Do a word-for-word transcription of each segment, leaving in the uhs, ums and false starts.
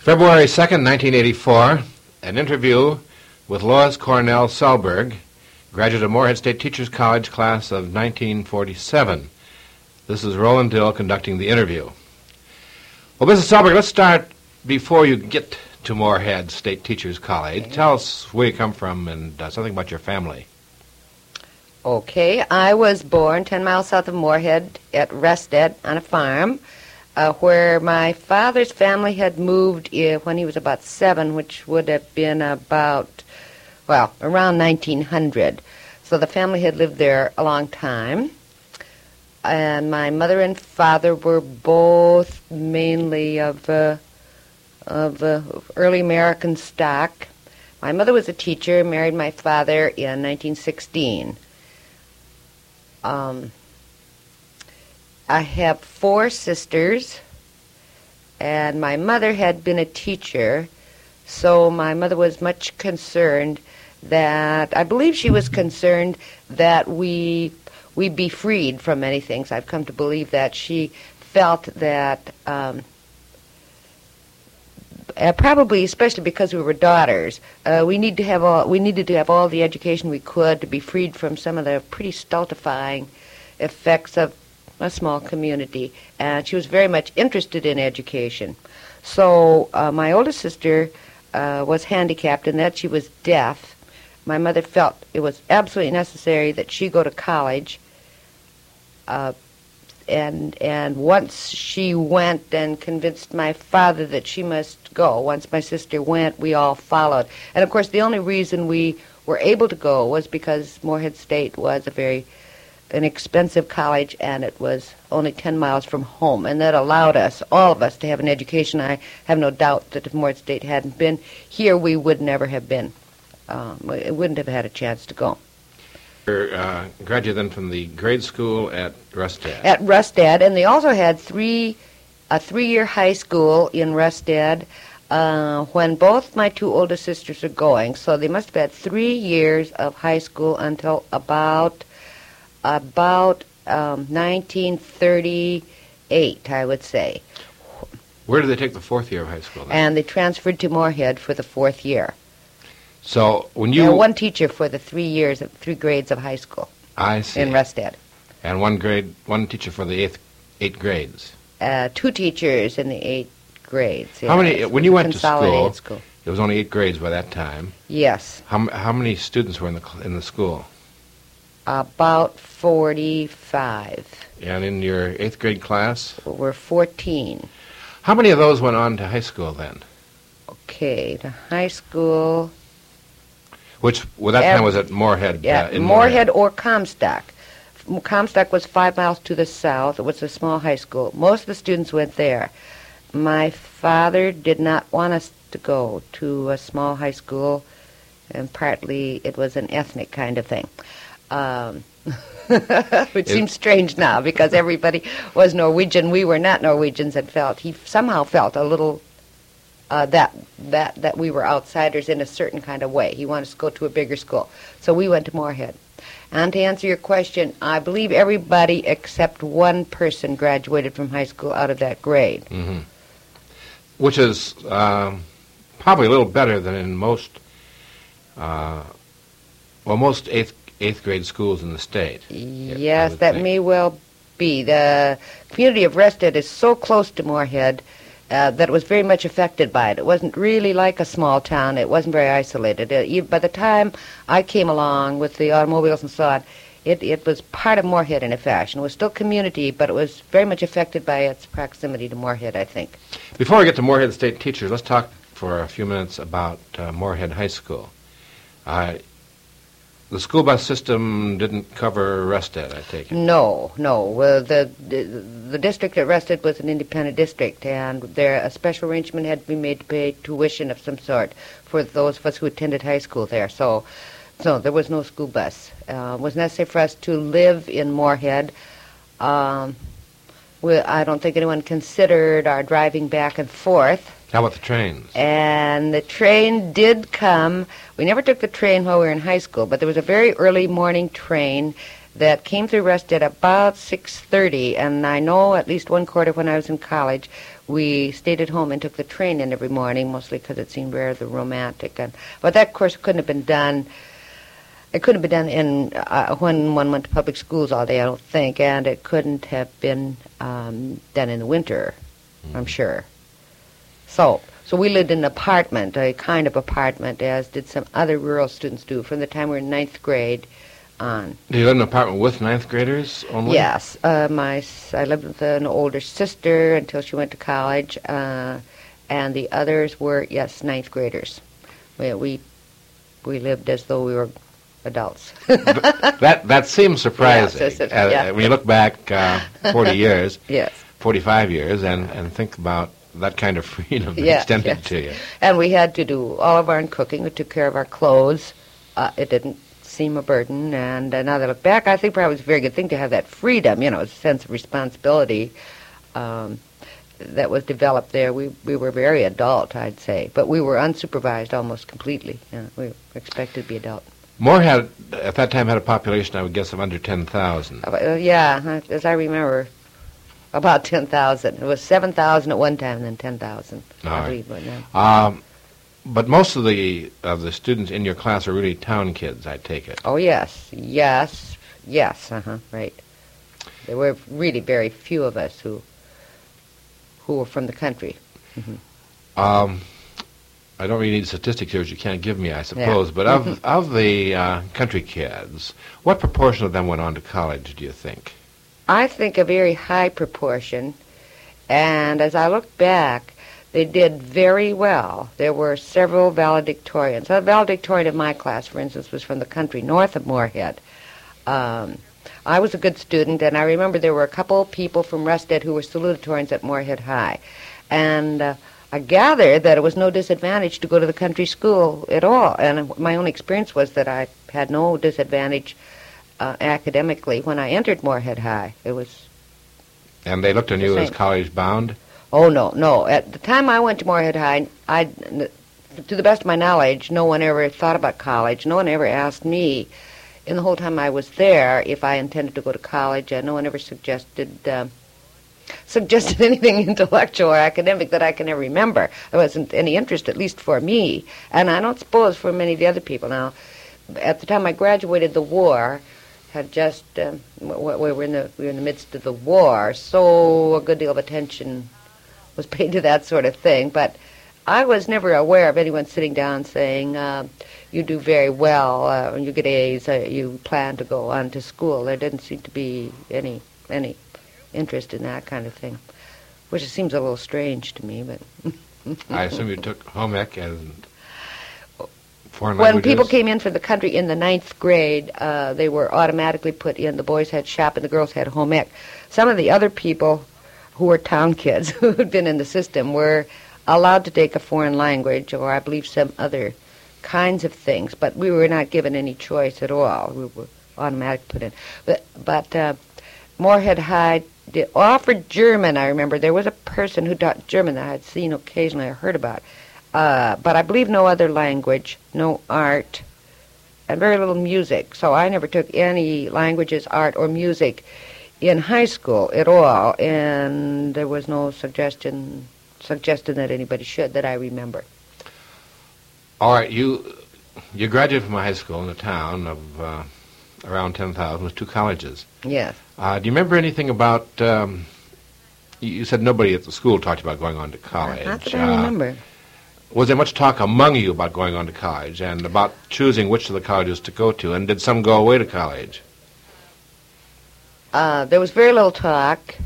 February second, nineteen eighty-four, an interview with Lois Cornell Selberg, graduate of Moorhead State Teachers College class of nineteen forty-seven. This is Roland Dill conducting the interview. Well, Missus Selberg, let's start before you get to Moorhead State Teachers College. Okay. Tell us where you come from and uh, something about your family. Okay, I was born ten miles south of Moorhead at Restead on a farm uh, where my father's family had moved uh, when he was about seven, which would have been about, well, around nineteen hundred. So the family had lived there a long time. And my mother and father were both mainly of, uh, of uh, early American stock. My mother was a teacher, married my father in nineteen sixteen. Um, I have four sisters, and my mother had been a teacher, so my mother was much concerned that, I believe she was concerned that we we be freed from many things. I've come to believe that she felt that, um, uh, probably especially because we were daughters, uh, we need to have all we needed to have all the education we could to be freed from some of the pretty stultifying effects of a small community. And she was very much interested in education. So uh, my oldest sister uh, was handicapped in that she was deaf. My mother felt it was absolutely necessary that she go to college. Uh, and and once she went and convinced my father that she must go, once my sister went, we all followed. And of course, the only reason we were able to go was because Moorhead State was a very inexpensive college, and it was only ten miles from home, and that allowed us, all of us, to have an education. I have no doubt that if Moorhead State hadn't been here, we would never have been. Um, we wouldn't have had a chance to go. You're uh, graduate then from the grade school at Rustad. At Rustad, and they also had three a three-year high school in Rustad uh, when both my two oldest sisters are going. So they must have had three years of high school until about about um, nineteen thirty-eight, I would say. Where did they take the fourth year of high school then? And they transferred to Moorhead for the fourth year. So when you... There were one teacher for the three years, of, three grades of high school. I see. In Rustad. And one grade, one teacher for the eighth, eight grades. Uh, two teachers in the eight grades. How many? When you went to school, school, it was only eight grades by that time. Yes. How how many students were in the in the school? About forty-five. And in your eighth grade class? We're fourteen. How many of those went on to high school then? Okay, to high school. Which, well, that Ev- time was at Moorhead. Yeah, uh, in Moorhead, Moorhead or Comstock. Comstock was five miles to the south. It was a small high school. Most of the students went there. My father did not want us to go to a small high school, and partly it was an ethnic kind of thing. Um, which seems strange now because everybody was Norwegian. We were not Norwegians, and felt he somehow felt a little uh, that that that we were outsiders in a certain kind of way. He wanted us to go to a bigger school, so we went to Moorhead. And to answer your question, I believe everybody except one person graduated from high school out of that grade. Mm-hmm. Which is um, probably a little better than in most, uh, well, most eighth eighth grade schools in the state. Yes, that think. may well be. The community of Rustad is so close to Moorhead uh, that it was very much affected by it. It wasn't really like a small town. It wasn't very isolated. Uh, by the time I came along with the automobiles and so on, it, it was part of Moorhead in a fashion. It was still community, but it was very much affected by its proximity to Moorhead, I think. Before we get to Moorhead State Teachers, let's talk for a few minutes about uh, Moorhead High School. Uh, The school bus system didn't cover Rustad, I take it? No, no. Uh, the, the the district at Rustad was an independent district, and there a special arrangement had to be made to pay tuition of some sort for those of us who attended high school there. So, so there was no school bus. Uh, it was necessary for us to live in Moorhead. Um, we, I don't think anyone considered our driving back and forth. How about the trains? And the train did come. We never took the train while we were in high school, but there was a very early morning train that came through Rustad about six thirty, and I know at least one quarter when I was in college, we stayed at home and took the train in every morning, mostly because it seemed rather romantic. And but that, of course, couldn't have been done. It couldn't have been done in uh, when one went to public schools all day, I don't think, and it couldn't have been um, done in the winter, mm-hmm. I'm sure. So, so we lived in an apartment, a kind of apartment, as did some other rural students do, from the time we were in ninth grade on. Do you live in an apartment with ninth graders only? Yes. Uh, my I lived with an older sister until she went to college, uh, and the others were, yes, ninth graders. We we, we lived as though we were adults. that that seems surprising. Yes, it, uh, yeah. When you look back uh, forty years, yes, forty-five years, and, and think about that kind of freedom yes, extended yes. to you. And we had to do all of our own cooking. We took care of our clothes. Uh, it didn't seem a burden. And uh, now that I look back, I think probably it was a very good thing to have that freedom, you know, a sense of responsibility um, that was developed there. We we were very adult, I'd say. But we were unsupervised almost completely. You know, we were expected to be adult. Moorhead, at that time, had a population, I would guess, of under ten thousand. Uh, yeah, as I remember, about ten thousand. It was seven thousand at one time and then ten thousand, All I right. believe. But, no. um, but most of the of the students in your class are really town kids, I take it. Oh, yes, yes, yes, uh-huh, right. There were really very few of us who who were from the country. Mm-hmm. Um, I don't really need statistics here, which you can't give me, I suppose, Yeah. but of, of the uh, country kids, what proportion of them went on to college, do you think? I think a very high proportion, and as I look back, they did very well. There were several valedictorians. A valedictorian of my class, for instance, was from the country north of Moorhead. Um, I was a good student, and I remember there were a couple of people from Rustad who were salutatorians at Moorhead High. And uh, I gather that it was no disadvantage to go to the country school at all. And my own experience was that I had no disadvantage uh, academically when I entered Moorhead High. It was... And they looked on you as college-bound? Oh, no, no. At the time I went to Moorhead High, I, to the best of my knowledge, no one ever thought about college. No one ever asked me, in the whole time I was there, if I intended to go to college. And no one ever suggested... Uh, suggested anything intellectual or academic that I can ever remember. There wasn't any interest, at least for me, and I don't suppose for many of the other people. Now, at the time I graduated, the war had just, um, we were in the we were in the midst of the war, so a good deal of attention was paid to that sort of thing, but I was never aware of anyone sitting down saying, uh, you do very well, uh, you get A's, uh, you plan to go on to school. There didn't seem to be any any interest in that kind of thing, which it seems a little strange to me, but... I assume you took home ec and foreign When languages? people came in for the country in the ninth grade, uh, they were automatically put in. The boys had shop and the girls had home ec. Some of the other people who were town kids who had been in the system were allowed to take a foreign language or I believe some other kinds of things, but we were not given any choice at all. We were automatically put in. But, but uh, Moorhead High did, offered German, I remember. There was a person who taught German that I had seen occasionally, I heard about. Uh, but I believe no other language, no art, and very little music. So I never took any languages, art, or music in high school at all, and there was no suggestion suggestion that anybody should that I remember. All right, you you graduated from high school in a town of uh, around ten thousand with two colleges. Yes. Uh, do you remember anything about, um, you, you said nobody at the school talked about going on to college. Not that I remember. Uh, was there much talk among you about going on to college and about choosing which of the colleges to go to, and did some go away to college? Uh, there was very little talk.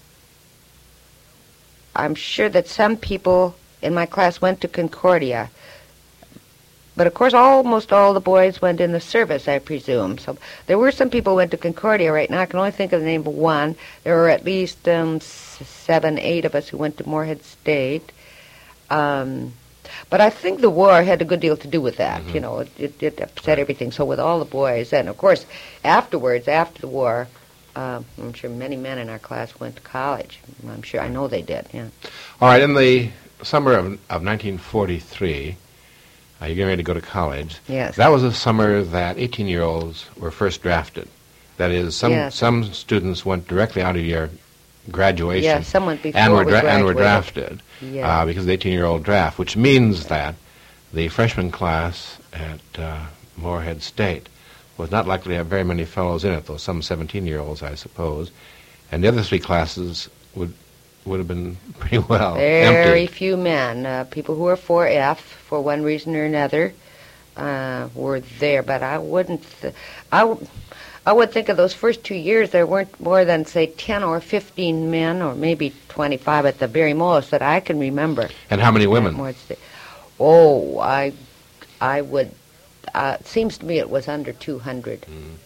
I'm sure that some people in my class went to Concordia. But, of course, almost all the boys went in the service, I presume. So there were some people who went to Concordia right now. I can only think of the name of one. There were at least um, seven, eight of us who went to Moorhead State. Um, but I think the war had a good deal to do with that. Mm-hmm. You know, it, it, it upset everything. So with all the boys, and, of course, afterwards, after the war, uh, I'm sure many men in our class went to college. I'm sure, I know they did, yeah. All right, in the summer of, of nineteen forty-three... Uh, you're getting ready to go to college. Yes. That was the summer that eighteen-year-olds were first drafted. That is, some Yes. some students went directly out of your graduation. Yeah, someone before and were, we dra- and were graduated. drafted Yeah. uh, because of the eighteen-year-old draft, which means that the freshman class at uh, Moorhead State was not likely to have very many fellows in it, though some seventeen-year-olds, I suppose, and the other three classes would would have been pretty well Very empty. few men. Uh, people who were four F, for one reason or another, uh, were there. But I wouldn't... Th- I, w- I would think of those first two years, there weren't more than, say, ten or fifteen men, or maybe twenty-five at the very most, that I can remember. And how many women? More st- Oh, I, I would... Uh, it seems to me it was under two hundred,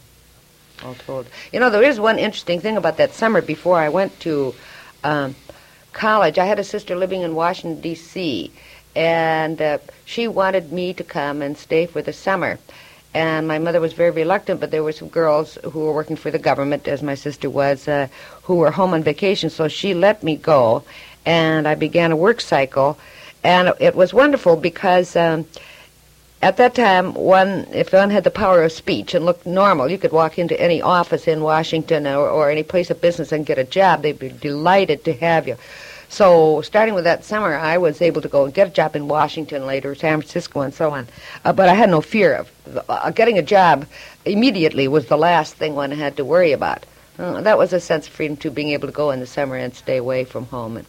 Mm. all told. You know, there is one interesting thing about that summer before I went to... Um, college. I had a sister living in Washington, D C, and uh, she wanted me to come and stay for the summer. And my mother was very reluctant, but there were some girls who were working for the government, as my sister was, uh, who were home on vacation, so she let me go, and I began a work cycle. And it was wonderful because um, at that time, one, if one had the power of speech and looked normal, you could walk into any office in Washington or, or any place of business and get a job. They'd be delighted to have you. So starting with that summer, I was able to go and get a job in Washington, later San Francisco, and so on. Uh, but I had no fear of uh, getting a job immediately was the last thing one had to worry about. Uh, that was a sense of freedom, too, being able to go in the summer and stay away from home. And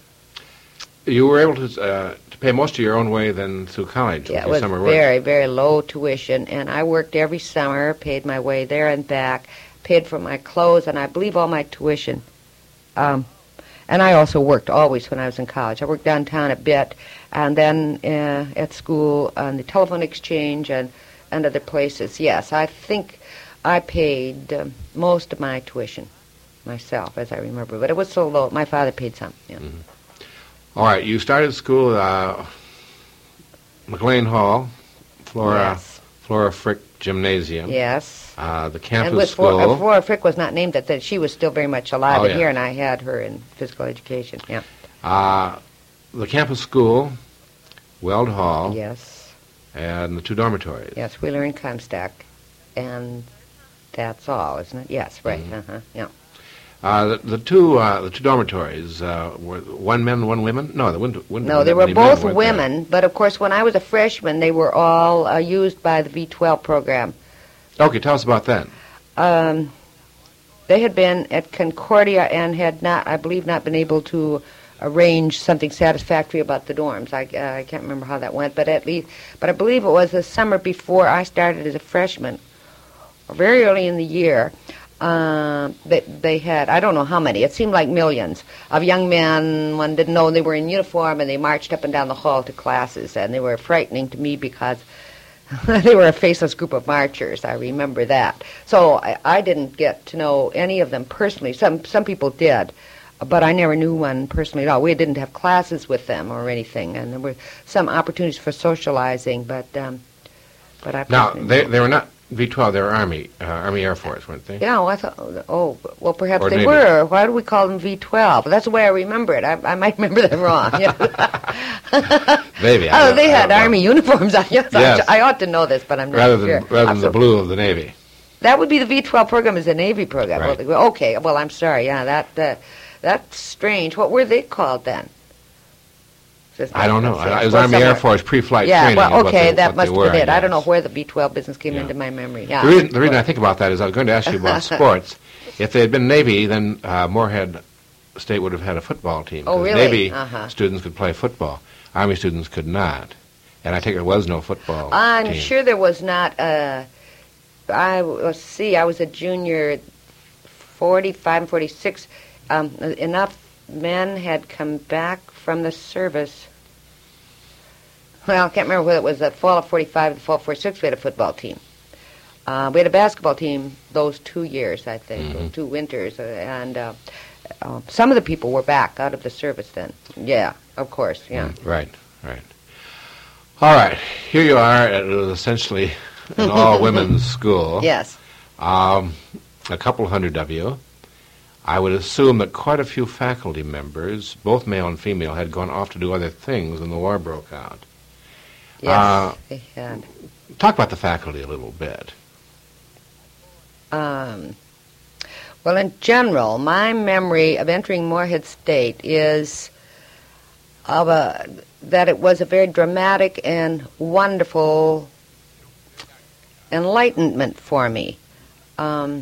You were able to, uh, to pay most of your own way then through college. yeah, with it your was summer work. very, very low tuition, and I worked every summer, paid my way there and back, paid for my clothes, and I believe all my tuition. Um, and I also worked always when I was in college. I worked downtown a bit, and then uh, at school on the telephone exchange and, and other places. Yes, I think I paid um, most of my tuition myself, as I remember, but it was so low. My father paid some, yeah. Mm-hmm. All right, you started school at uh, McLean Hall, Flora, Yes. Flora Frick Gymnasium. Yes. Uh, the And campus with school. Flora, uh, Flora Frick was not named at that. She was still very much alive Oh, in yeah. here, and I had her in physical education. Yeah. uh, the campus school, Weld Hall, Yes. and the two dormitories. Yes. Wheeler and Comstock, and that's all, isn't it? Yes. Right. Mhm. Uh huh. Yeah. Uh, the, the two uh, the two dormitories uh, were one men, one women. No, the wouldn't, wouldn't No, have they been were that many both men, weren't there? women, but of course, when I was a freshman, they were all uh, used by the V twelve program. Okay, tell us about that. Um, they had been at Concordia and had not, I believe, not been able to arrange something satisfactory about the dorms. I, uh, I can't remember how that went, but at least, but I believe it was the summer before I started as a freshman, or very early in the year. Um, they, they had, I don't know how many, it seemed like millions of young men. One didn't know they were in uniform, and they marched up and down the hall to classes, and they were frightening to me because they were a faceless group of marchers. I remember that. So I, I didn't get to know any of them personally. Some some people did, but I never knew one personally at all. We didn't have classes with them or anything, and there were some opportunities for socializing, but um, but I Now, personally they didn't. they were not V twelve, they were Army, uh, Army Air Force, weren't they? Yeah, well, I thought, oh, well, perhaps Or they Navy. were. Why do we call them V twelve? That's the way I remember it. I, I might remember that wrong. Yeah. Maybe. I Oh, don't- they I had don't know. Army uniforms. I guess I Yes. sh- I ought to know this, but I'm not Rather sure. than, rather than Uh, the so blue of the Navy. that would be the V twelve program is a Navy program. Right. Well, okay, well, I'm sorry. Yeah, that uh, that's strange. What were they called then? Just- I don't know. let's see. I- It was Well, Army Air somewhere. Force pre-flight Yeah, training. is well, what okay, they- that what must they have were, been it. I don't know guess. where the V twelve business came Yeah. into my memory. Yeah. The reason, the reason I think about that is I was going to ask you about sports. If they had been Navy, then uh, Moorhead State would have had a football team. Oh, 'cause really? Navy Uh-huh. students could play football. Army students could not. And I think there was no football I'm team. sure there was not a. I let's see. I was a junior, forty-five, and forty-six. Um, enough men had come back from the service. Well, I can't remember whether it was the fall of forty-five or the fall of forty-six. We had a football team. Uh, we had a basketball team those two years, I think, Mhm. those two winters, uh, and uh, uh, some of the people were back out of the service then. Yeah, of course. Yeah. Mm, right, right. All right, here you are at uh, essentially an all-women's school. Yes. Um, a couple hundred of you. I would assume that quite a few faculty members, both male and female, had gone off to do other things when the war broke out. Yes, Uh, they had. Talk about the faculty a little bit. Um, Well, in general, my memory of entering Moorhead State is of a that it was a very dramatic and wonderful enlightenment for me. Um,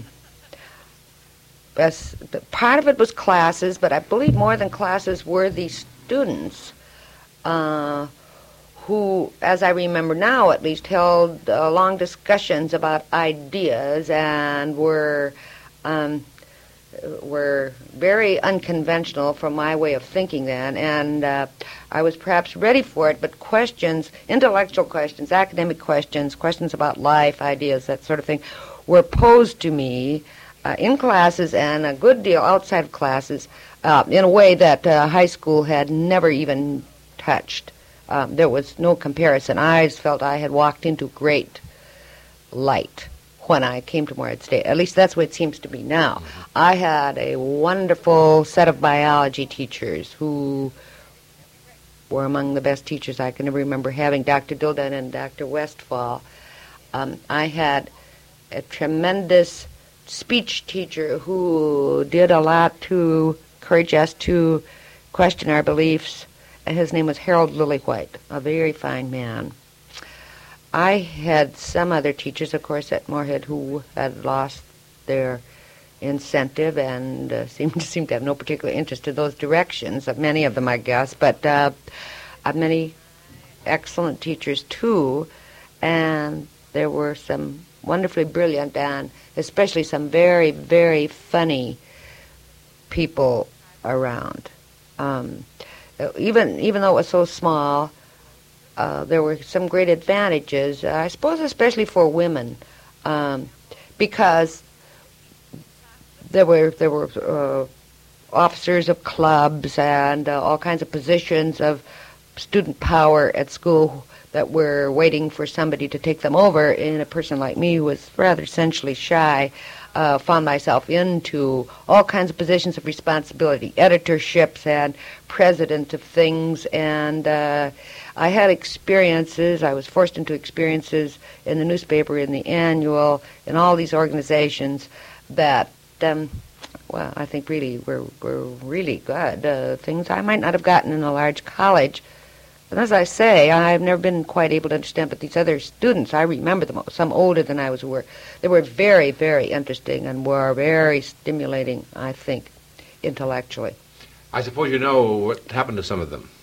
as, part of it was classes, but I believe more than classes were the students uh, who, as I remember now at least, held uh, long discussions about ideas and were um, were very unconventional from my way of thinking then, and uh, I was perhaps ready for it, but questions, intellectual questions, academic questions, questions about life, ideas, that sort of thing, were posed to me uh, in classes and a good deal outside of classes uh, in a way that uh, high school had never even touched. Um, there was no comparison. I felt I had walked into great light when I came to Moorhead State. At least that's what it seems to be now. Mm-hmm. I had a wonderful set of biology teachers who were among the best teachers I can ever remember having, Doctor Dilden and Doctor Westfall. Um, I had a tremendous speech teacher who did a lot to encourage us to question our beliefs. His name was Harold Lillywhite, a very fine man. I had some other teachers, of course, at Moorhead who had lost their incentive and uh, seemed to seem to have no particular interest in those directions. Many of them, I guess, but uh, uh, many excellent teachers too. And there were some wonderfully brilliant and especially some very, very funny people around. Um, even even though it was so small. Uh, there were some great advantages, uh, I suppose especially for women, um, because there were there were uh, officers of clubs and uh, all kinds of positions of student power at school that were waiting for somebody to take them over, and a person like me who was rather essentially shy uh, found myself into all kinds of positions of responsibility, editorships and president of things, and uh, I had experiences, I was forced into experiences in the newspaper, in the annual, in all these organizations that, um, well, I think really were, were really good. Uh, things I might not have gotten in a large college. But as I say, I've never been quite able to understand, but these other students, I remember them, some older than I was, were, they were very, very interesting and were very stimulating, I think, intellectually. I suppose you know what happened to some of them.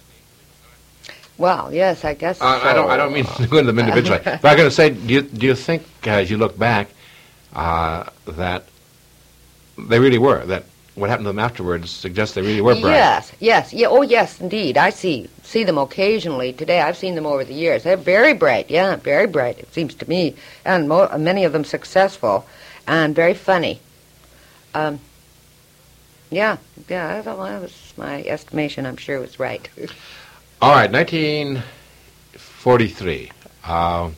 Well, yes, I guess uh, so. I don't. I don't mean to go into them individually. But I'm going to say, do you do you think, uh, as you look back, uh, that they really were that what happened to them afterwards suggests they really were bright? Yes, yes, yeah. Oh, yes, indeed. I see see them occasionally today. I've seen them over the years. They're very bright. Yeah, very bright. It seems to me, and mo- many of them successful and very funny. Um, yeah, yeah. That was my estimation. I'm sure it was right. All right, nineteen forty-three. Uh,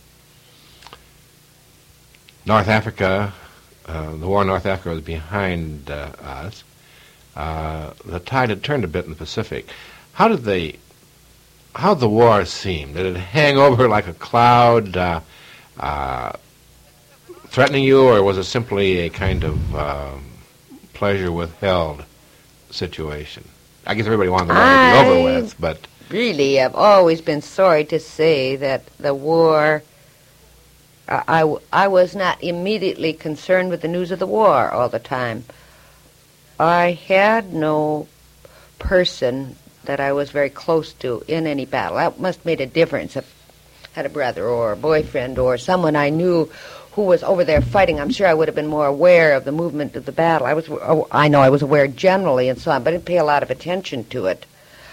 North Africa, uh, the war in North Africa was behind uh, us. Uh, the tide had turned a bit in the Pacific. How did they, how did the war seem? Did it hang over like a cloud, uh, uh, threatening you, or was it simply a kind of uh, pleasure withheld situation? I guess everybody wanted the war to be over with, but... Really, I've always been sorry to say that the war, I, I, I was not immediately concerned with the news of the war all the time. I had no person that I was very close to in any battle. That must have made a difference. If I had a brother or a boyfriend or someone I knew who was over there fighting, I'm sure I would have been more aware of the movement of the battle. I was, oh, I know I was aware generally and so on, but I didn't pay a lot of attention to it.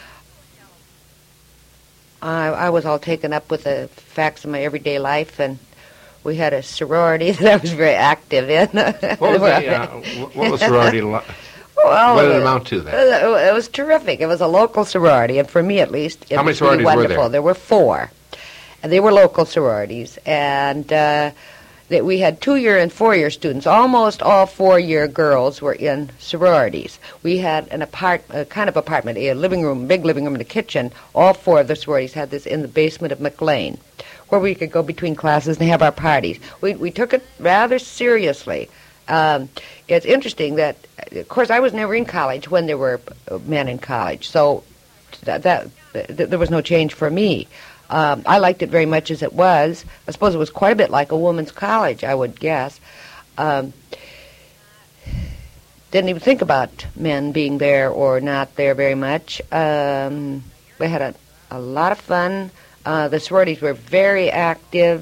I, I was all taken up with the facts of my everyday life, and we had a sorority that I was very active in. What was the, uh, what was sorority? Lo- well, what did it amount to then? It was terrific. It was a local sorority, and for me at least, it How many was really sororities wonderful. were there? There were four. And they were local sororities, and uh, that we had two-year and four-year students. Almost all four-year girls were in sororities. We had an apart, a kind of apartment, a living room, big living room and a kitchen. All four of the sororities had this in the basement of McLean, where we could go between classes and have our parties. We we took it rather seriously, Um, it's interesting that, of course, I was never in college when there were men in college, so that, that th- there was no change for me. Um, I liked it very much as it was. I suppose it was quite a bit like a woman's college, I would guess. Um, didn't even think about men being there or not there very much. Um, we had a, a lot of fun. Uh, the sororities were very active.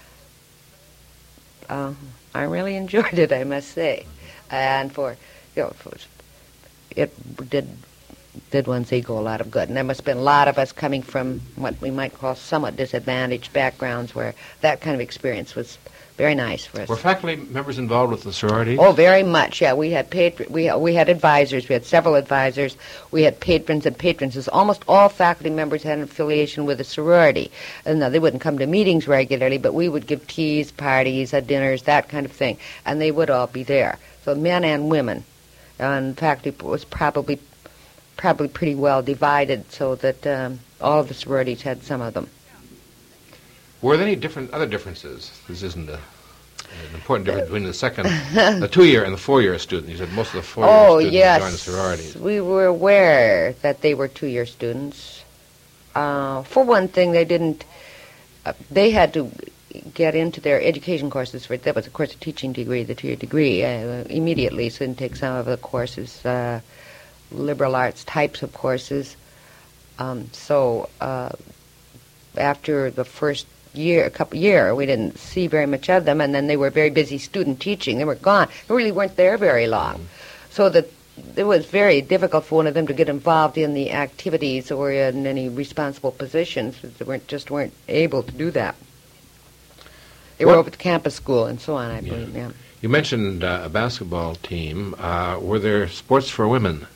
Uh, I really enjoyed it, I must say. And for, you know, for, it did did one's ego a lot of good. And there must have been a lot of us coming from what we might call somewhat disadvantaged backgrounds where that kind of experience was very nice for us. Were faculty members involved with the sororities? Oh, very much, yeah. We had patr- we we had advisors. We had several advisors. We had patrons and patrons. Almost all faculty members had an affiliation with a sorority. And now, they wouldn't come to meetings regularly, but we would give teas, parties, uh, dinners, that kind of thing. And they would all be there. So men and women. And faculty was probably probably pretty well divided so that um, all of the sororities had some of them. Were there any different other differences? This isn't a, an important difference between the second, the two-year and the four-year student. You said most of the four-year oh, students yes. joined the sororities. We were aware that they were two-year students. Uh, for one thing, they didn't. Uh, they had to get into their education courses. For that was, of course, a teaching degree, the two-year degree, uh, immediately. So they didn't take some of the courses, uh, liberal arts types of courses. Um, so uh, after the first year, a couple year, we didn't see very much of them, and then they were very busy student teaching. They were gone. They really weren't there very long. Mm-hmm. So that it was very difficult for one of them to get involved in the activities or in any responsible positions. They weren't just weren't able to do that. They what? were over at campus school and so on, I believe, yeah. yeah. You mentioned uh, a basketball team. Uh, were there sports for women?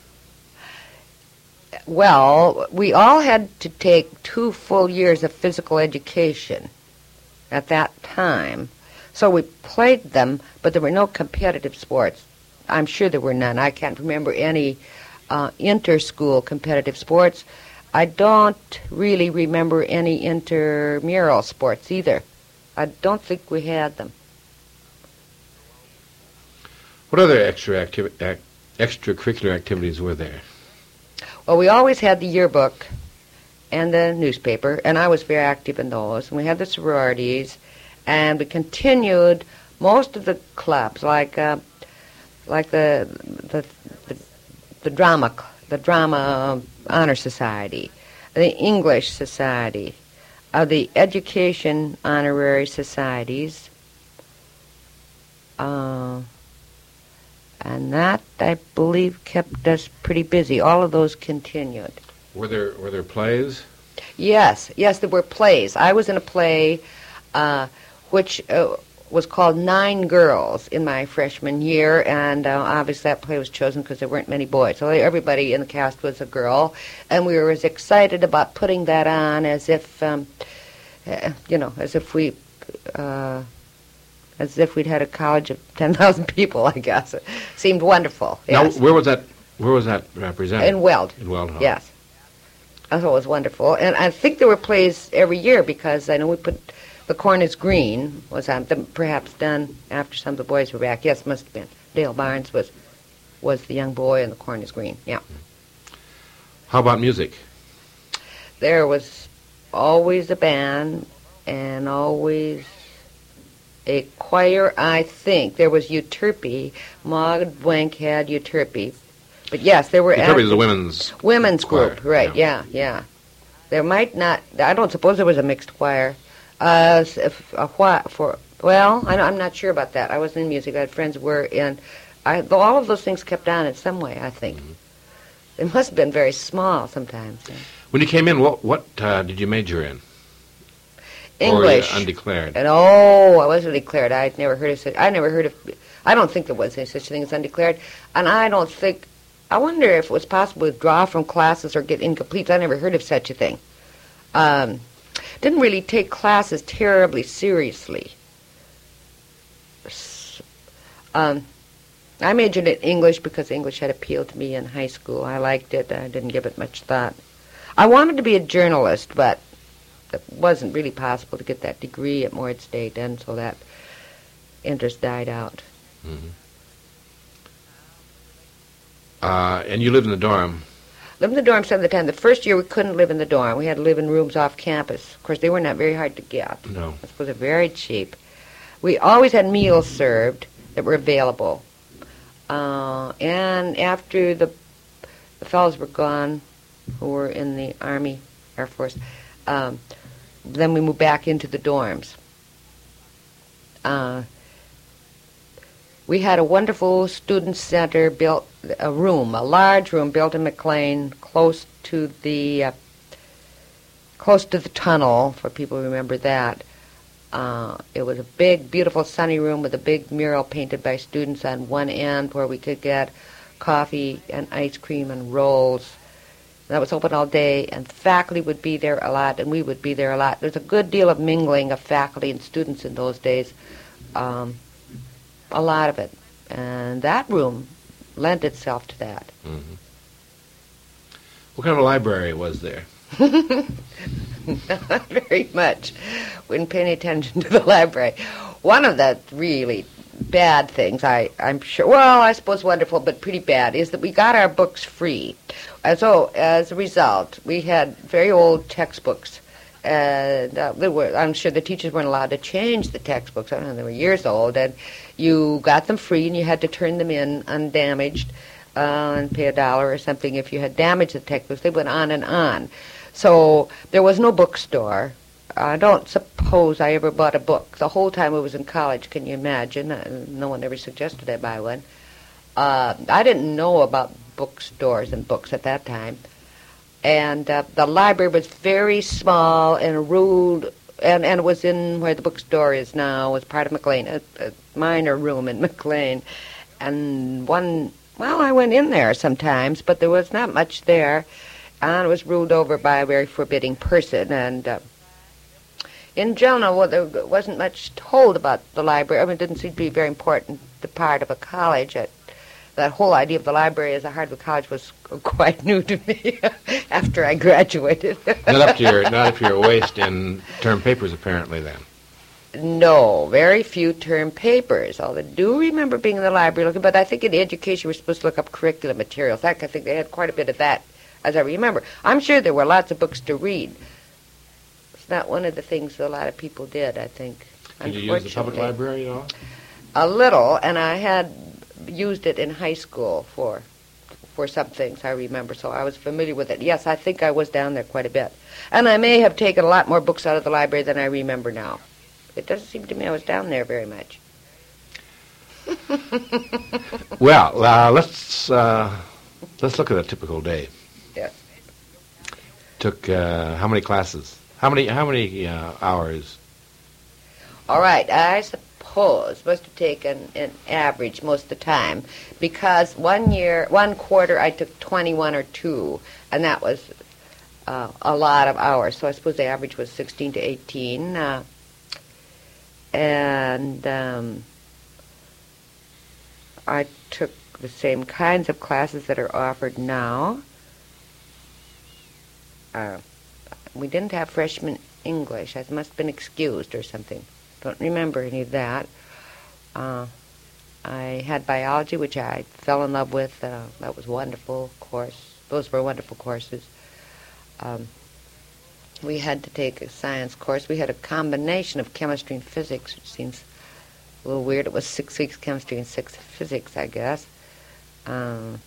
Well, we all had to take two full years of physical education at that time. So we played them, but there were no competitive sports. I'm sure there were none. I can't remember any uh, inter-school competitive sports. I don't really remember any intramural sports either. I don't think we had them. What other extra activi- ac- extracurricular activities were there? Well, we always had the yearbook and the newspaper, and I was very active in those. And we had the sororities, and we continued most of the clubs, like uh, like the the the, the drama the drama honor society, the English society, uh, the education honorary societies. Uh, And that, I believe, kept us pretty busy. All of those continued. Were there were there plays? Yes, yes, there were plays. I was in a play uh, which uh, was called Nine Girls in my freshman year, and uh, obviously that play was chosen because there weren't many boys. So everybody in the cast was a girl, and we were as excited about putting that on as if, um, uh, you know, as if we... Uh, as if we'd had a college of ten thousand people, I guess. It seemed wonderful. Now, Yes. where was that? Where was that represented? In Weld. In Weld Hall. Yes. I thought it was wonderful. And I think there were plays every year because I know we put The Corn is Green was on, perhaps done after some of the boys were back. Yes, must have been. Dale Barnes was was the young boy and The Corn is Green. Yeah. How about music? There was always a band and always a choir, I think. There was Euterpe. Maud Wenck had Euterpe. But yes, there were... Euterpe is a women's Women's choir. group, right, yeah. yeah, yeah. There might not... I don't suppose there was a mixed choir. Uh, if, a whi- for Well, I, I'm not sure about that. I wasn't in music. I had friends who were in... I, though all of those things kept on in some way, I think. Mm-hmm. They must have been very small sometimes. Yeah. When you came in, what, what uh, did you major in? English. Or undeclared? And oh, I wasn't declared. I'd never heard of such. I never heard of. I don't think there was any such thing as undeclared, and I don't think. I wonder if it was possible to withdraw from classes or get incomplete. I never heard of such a thing. Um, didn't really take classes terribly seriously. Um, I majored in English because English had appealed to me in high school. I liked it. I didn't give it much thought. I wanted to be a journalist, but it wasn't really possible to get that degree at Morehead State, and so that interest died out. Mm-hmm. Uh, and you lived in the dorm. Lived in the dorm some of the time. The first year we couldn't live in the dorm. We had to live in rooms off campus. Of course, they were not very hard to get. No. I suppose they're very cheap. We always had meals served that were available. Uh, and after the, the fellows were gone, who were in the Army, Air Force, um, then we moved back into the dorms. Uh, we had a wonderful student center built, a room, a large room built in McLean, close to the uh, close to the tunnel. For people who remember that, uh, it was a big, beautiful, sunny room with a big mural painted by students on one end, where we could get coffee and ice cream and rolls. That was open all day, and faculty would be there a lot, and we would be there a lot. There's a good deal of mingling of faculty and students in those days. Um, A lot of it. And that room lent itself to that. Mm-hmm. What kind of a library was there? Not very much. Wouldn't pay any attention to the library. One of the really bad things, I, I'm sure, well, I suppose wonderful, but pretty bad, is that we got our books free. And so, as a result, we had very old textbooks. And uh, they were, I'm sure the teachers weren't allowed to change the textbooks. I don't know, they were years old, and you got them free, and you had to turn them in undamaged uh, and pay a dollar or something if you had damaged the textbooks. They went on and on. So there was no bookstore. I don't suppose I ever bought a book the whole time I was in college. Can you imagine? Uh, no one ever suggested I buy one. Uh, I didn't know about bookstores and books at that time. And uh, the library was very small and ruled, and, and it was in where the bookstore is now, was part of McLean, a, a minor room in McLean. And one, well, I went in there sometimes, but there was not much there, and it was ruled over by a very forbidding person. And uh, in general, well, there wasn't much told about the library. I mean, it didn't seem to be a very important part of a college. It, that whole idea of the library as a Harvard College was quite new to me after I graduated. Not up to your not up to your waist in term papers, apparently. Then. No, very few term papers. Although I do remember being in the library looking, but I think in education we were supposed to look up curriculum material. In fact, I think they had quite a bit of that, as I remember. I'm sure there were lots of books to read. It's not one of the things that a lot of people did, I think. Did you use the public library at all? A little, and I had used it in high school for for some things, I remember, so I was familiar with it. Yes, I think I was down there quite a bit. And I may have taken a lot more books out of the library than I remember now. It doesn't seem to me I was down there very much. Well, uh, let's uh, let's look at a typical day. Yes. Took uh, how many classes? How many how many uh, hours? All right, I suppose must have taken an average most of the time, because one year, one quarter, I took twenty-one or two, and that was uh, a lot of hours. So I suppose the average was sixteen to eighteen. Uh, and um, I took the same kinds of classes that are offered now. Uh, we didn't have freshman English. I must have been excused or something. Don't remember any of that. Uh, I had biology, which I fell in love with. Uh, that was a wonderful course. Those were wonderful courses. Um, we had to take a science course. We had a combination of chemistry and physics, which seems a little weird. It was six weeks chemistry and six physics, I guess. Um,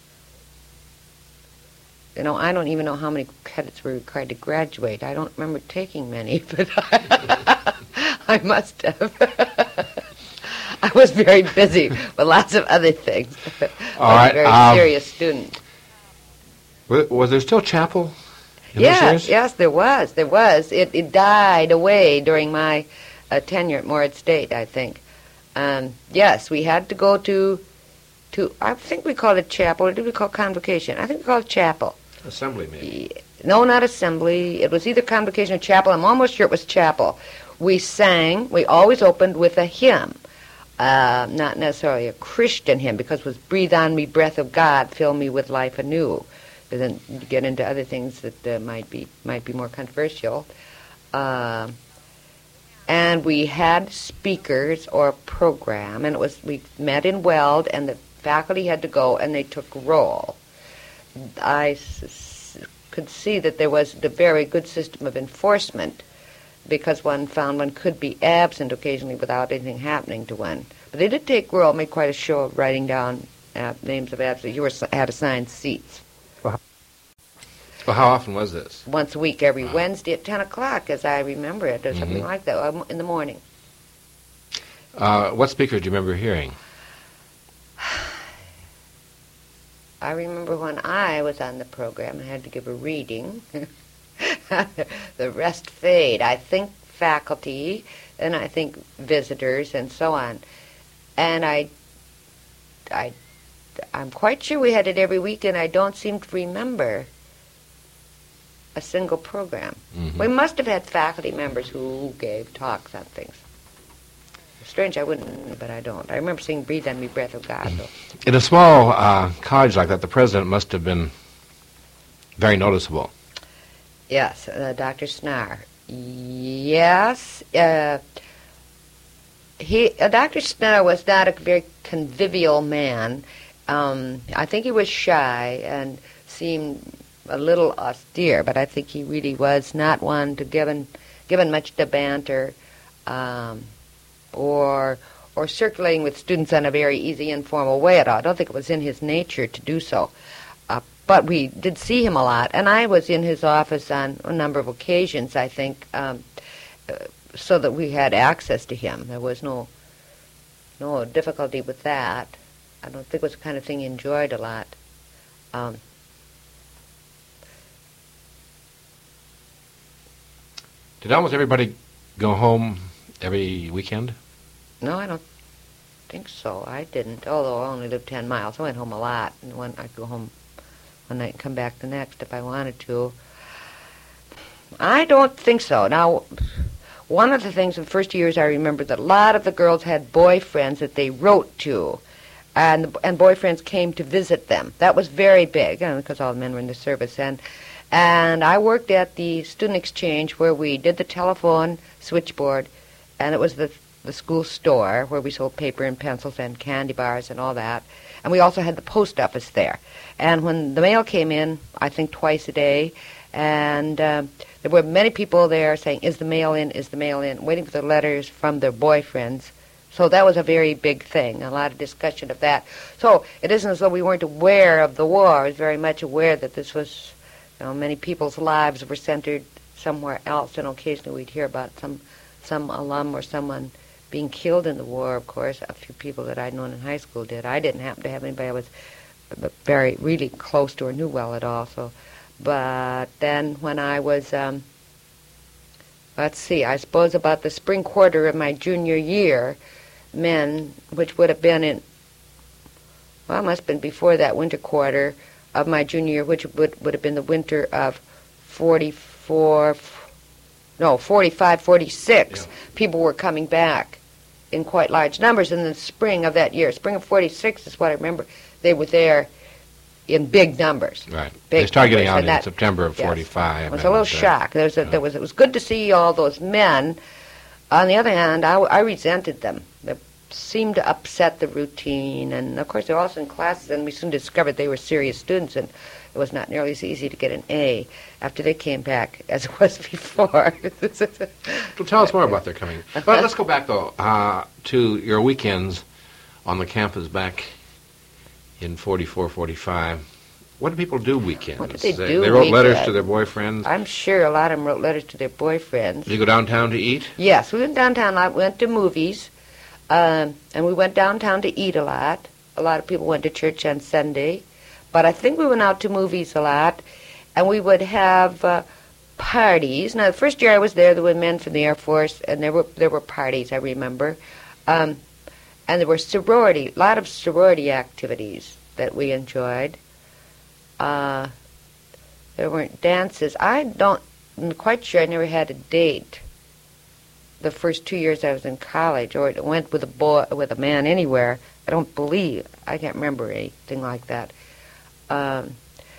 you know, I don't even know how many credits were required to graduate. I don't remember taking many, but I, I must have. I was very busy with lots of other things. All I was right, a very um, serious student. Was, was there still chapel in Yes, those years? yes, there was. There was. It, it died away during my uh, tenure at Morehead State, I think. Um, yes, we had to go to, to, I think we called it chapel, or did we call it convocation? I think we called it chapel. Assembly, maybe. No, not assembly. It was either convocation or chapel. I'm almost sure it was chapel. We sang. We always opened with a hymn. Uh, not necessarily a Christian hymn, because it was "Breathe on me, breath of God, fill me with life anew." And then you get into other things that uh, might be might be more controversial. Uh, and we had speakers or program, and it was we met in Weld, and the faculty had to go, and they took roll. I s- could see that there was a very good system of enforcement, because one found one could be absent occasionally without anything happening to one. But they did take roll, made quite a show of writing down uh, names of absent. You were had assigned seats. Well, how often was this? Once a week, every Wow. Wednesday at ten o'clock, as I remember it, or something Mhm. like that, um, in the morning. Uh, what speakers do you remember hearing? I remember when I was on the program, I had to give a reading. The rest fade. I think faculty, and I think visitors, and so on. And I, I, I'm quite sure we had it every week, and I don't seem to remember a single program. Mhm. We must have had faculty members who gave talks on things. Strange, I wouldn't, but I don't. I remember seeing "Breathe on Me, Breath of God," though. In a small uh, college like that, the president must have been very noticeable. Yes, uh, Doctor Snar. Yes. Uh, he, uh, Doctor Snar was not a very convivial man. Um, I think he was shy and seemed a little austere, but I think he really was not one to given given much to banter, um, or or circulating with students in a very easy, informal way at all. I don't think it was in his nature to do so. Uh, but we did see him a lot, and I was in his office on a number of occasions, I think, um, uh, so that we had access to him. There was no no difficulty with that. I don't think it was the kind of thing he enjoyed a lot. Um, Did almost everybody go home every weekend? no, I don't think so. I didn't, although I only lived ten miles. I went home a lot, and one, I'd go home one night and come back the next if I wanted to. I don't think so. Now, one of the things in the first years I remember that a lot of the girls had boyfriends that they wrote to, and and boyfriends came to visit them. That was very big, uh, because all the men were in the service. And and I worked at the student exchange where we did the telephone switchboard, and it was the the school store where we sold paper and pencils and candy bars and all that. And we also had the post office there. And when the mail came in, I think twice a day, and uh, there were many people there saying, "Is the mail in? Is the mail in?" waiting for the letters from their boyfriends. So that was a very big thing, a lot of discussion of that. So it isn't as though we weren't aware of the war. I was very much aware that this was, you know, many people's lives were centered somewhere else, and occasionally we'd hear about some some alum or someone being killed in the war. Of course, a few people that I'd known in high school did. I didn't happen to have anybody I was very, really close to or knew well at all. So, but then when I was, um, let's see, I suppose about the spring quarter of my junior year, men, which would have been in, well, it must have been before that winter quarter of my junior year, which would, would have been the winter of forty-four, no, forty-five, forty-six, Yeah. people were coming back in quite large numbers in the spring of that year. Spring of forty-six is what I remember. They were there in big numbers. Right. Big They started getting numbers, out and in that- September of yes. forty-five. It was and, a little uh, shock. There was, a, yeah. there was, it was good to see all those men. On the other hand, I, I resented them. They seemed to upset the routine. And, of course, they were also in classes, and we soon discovered they were serious students, and it was not nearly as easy to get an A after they came back as it was before. Well, tell us more about their coming. But let's go back, though, uh, to your weekends on the campus back in forty-four, forty-five. What did people do weekends? What did they do They wrote letters weekend? to their boyfriends. I'm sure a lot of them wrote letters to their boyfriends. Did you go downtown to eat? Yes, we went downtown a lot. We went to movies, um, and we went downtown to eat a lot. A lot of people went to church on Sunday, but I think we went out to movies a lot, and we would have uh, parties. Now, the first year I was there, there were men from the Air Force, and there were there were parties, I remember, um, and there were sorority, a lot of sorority activities that we enjoyed. Uh, there weren't dances. I don't, I'm quite sure I never had a date the first two years I was in college, or it went with a boy, with a man anywhere. I don't believe, I can't remember anything like that. Um,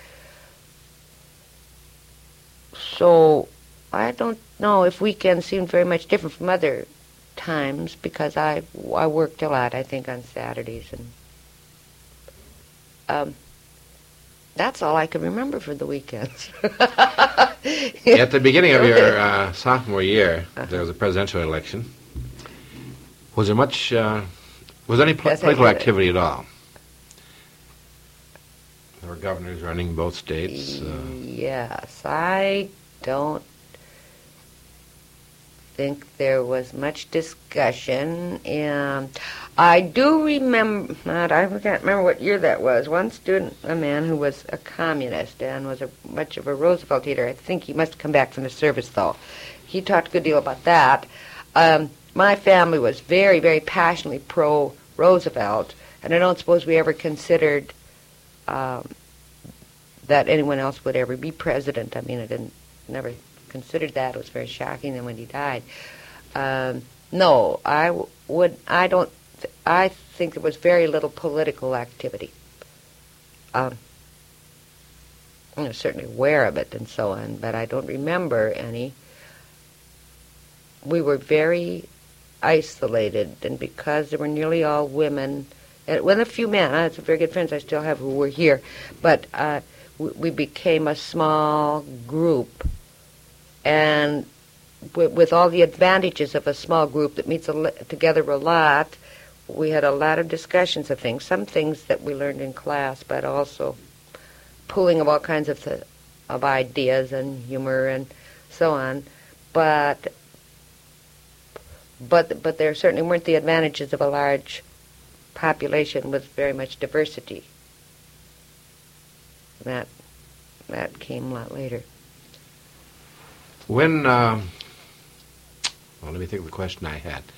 so I don't know if weekends seemed very much different from other times, because I I worked a lot, I think, on Saturdays, and um, that's all I can remember for the weekends. At the beginning of your uh, sophomore year, uh-huh. there was a presidential election. Was there much, uh, was there any pl- yes, political activity at all? There were governors running both states. Uh, yes, I don't think there was much discussion. And I do remember, not, I can't remember what year that was, one student, a man who was a communist and was a, much of a Roosevelt hater. I think he must have come back from the service, though. He talked a good deal about that. Um, my family was very, very passionately pro-Roosevelt, and I don't suppose we ever considered um, that anyone else would ever be president. I mean, I didn't never considered that. It was very shocking then when he died. Um, no, I w- would. I don't. Th- I think there was very little political activity. Um, I was certainly aware of it and so on, but I don't remember any. We were very isolated, and because there were nearly all women, and when a few men, I had some very good friends I still have who were here, but uh, we, we became a small group, and w- with all the advantages of a small group that meets a li- together a lot, we had a lot of discussions of things, some things that we learned in class, but also pooling of all kinds of, th- of ideas and humor and so on, but But but there certainly weren't the advantages of a large population with very much diversity. That that came a lot later. When, uh, well, let me think of the question I had.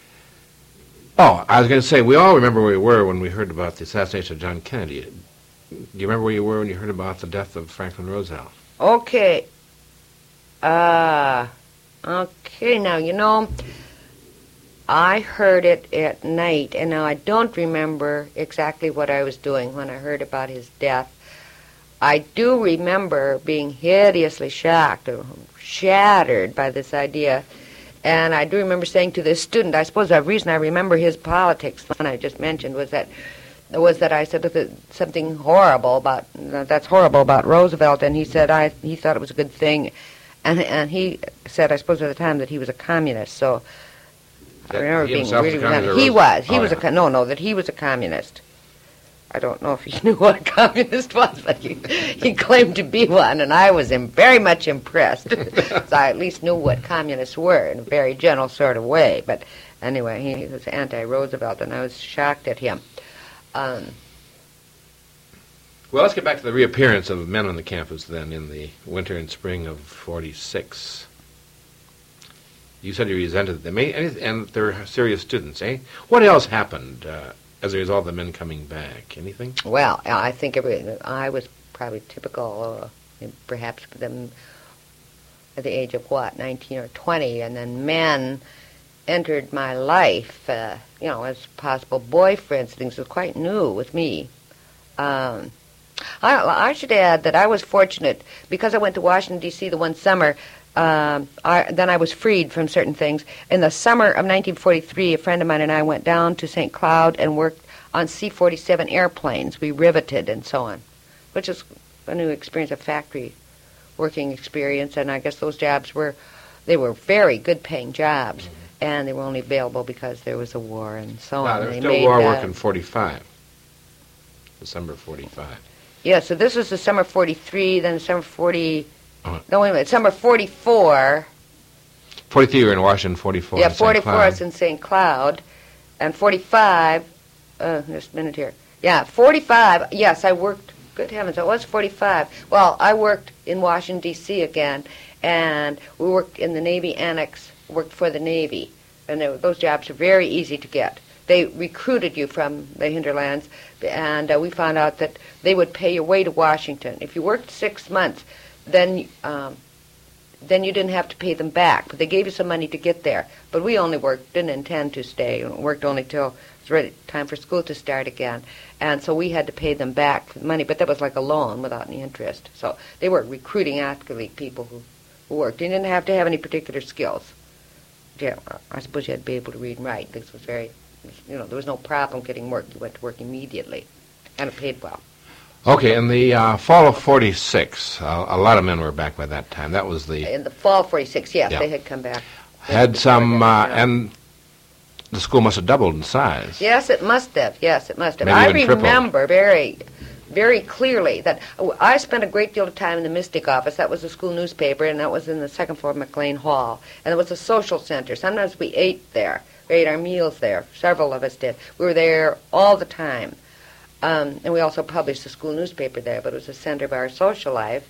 Oh, I was going to say, we all remember where we were when we heard about the assassination of John Kennedy. Do you remember where you were when you heard about the death of Franklin Roosevelt? Okay. Uh, okay, now, you know, I heard it at night, and now I don't remember exactly what I was doing when I heard about his death. I do remember being hideously shocked, or shattered by this idea, and I do remember saying to this student, I suppose the reason I remember his politics, the one I just mentioned, was that was that I said something horrible about, that's horrible about Roosevelt, and he said I he thought it was a good thing, and and he said, I suppose at the time, that he was a communist, so I remember he being really resentful. He was. He oh, was yeah. a no, no. That he was a communist. I don't know if he knew what a communist was, but he, he claimed to be one, and I was im- very much impressed. So I at least knew what communists were in a very general sort of way. But anyway, he was anti-Roosevelt, and I was shocked at him. Um, well, let's get back to the reappearance of men on the campus then in the winter and spring of forty-six. You said you resented them, eh? And they're serious students, eh? What else happened uh, as a result of the men coming back? Anything? Well, I think every, I was probably typical, uh, perhaps for them at the age of, what, nineteen or twenty, and then men entered my life, uh, you know, as possible boyfriends. Things were quite new with me. Um, I, I should add that I was fortunate, because I went to Washington, D C the one summer. Um, I, then I was freed from certain things. In the summer of nineteen forty-three, a friend of mine and I went down to Saint Cloud and worked on C forty-seven airplanes. We riveted and so on, which is a new experience, a factory working experience. And I guess those jobs were, they were very good-paying jobs, mm-hmm. and they were only available because there was a war and so no, on. There was they still made, war uh, work in forty-five, December forty-five. Yeah, so this was the summer forty-three, then the summer forty... Uh-huh. No, wait a minute. Summer forty-four. forty-three, you were in Washington. forty-four. Yeah, in Saint forty-four Cloud. is in Saint Cloud, and forty-five. Uh, just a minute here. Yeah, forty-five. Yes, I worked. Good heavens, it was forty-five. Well, I worked in Washington D C again, and we worked in the Navy Annex. Worked for the Navy, and they, those jobs are very easy to get. They recruited you from the hinterlands, and uh, we found out that they would pay your way to Washington if you worked six months. Then, um, then you didn't have to pay them back, but they gave you some money to get there. But we only worked, didn't intend to stay, worked only till it was ready, time for school to start again, and so we had to pay them back for the money. But that was like a loan without any interest. So they were recruiting actively people who, who worked. You didn't have to have any particular skills. Yeah, I suppose you had to be able to read and write. This was very, you know, there was no problem getting work. You went to work immediately, and it paid well. Okay, in the uh, fall of forty-six, uh, a lot of men were back by that time. That was the... In the fall of forty-six, yes, Yeah. they had come back. Had some, uh, and the school must have doubled in size. Yes, it must have. Yes, it must have. Maybe I even tripled. remember very, very clearly that oh, I spent a great deal of time in the Mystic office. That was the school newspaper, and that was in the second floor of McLean Hall. And it was a social center. Sometimes we ate there. We ate our meals there. Several of us did. We were there all the time. Um, and we also published the school newspaper there, but it was the center of our social life.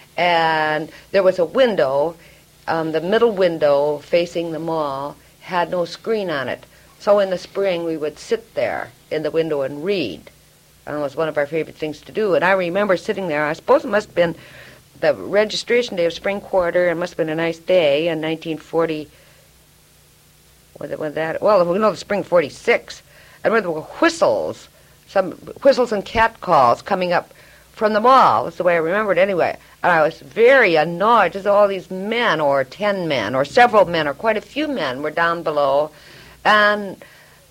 And there was a window, um, the middle window facing the mall had no screen on it. So in the spring we would sit there in the window and read. And it was one of our favorite things to do. And I remember sitting there, I suppose it must have been the registration day of spring quarter. It must have been a nice day in nineteen forty. Was it when that? Well, we know the spring forty-six. And there were whistles. Some whistles and catcalls coming up from the mall. That's the way I remember it anyway. And I was very annoyed because all these men, or ten men, or several men, or quite a few men were down below. And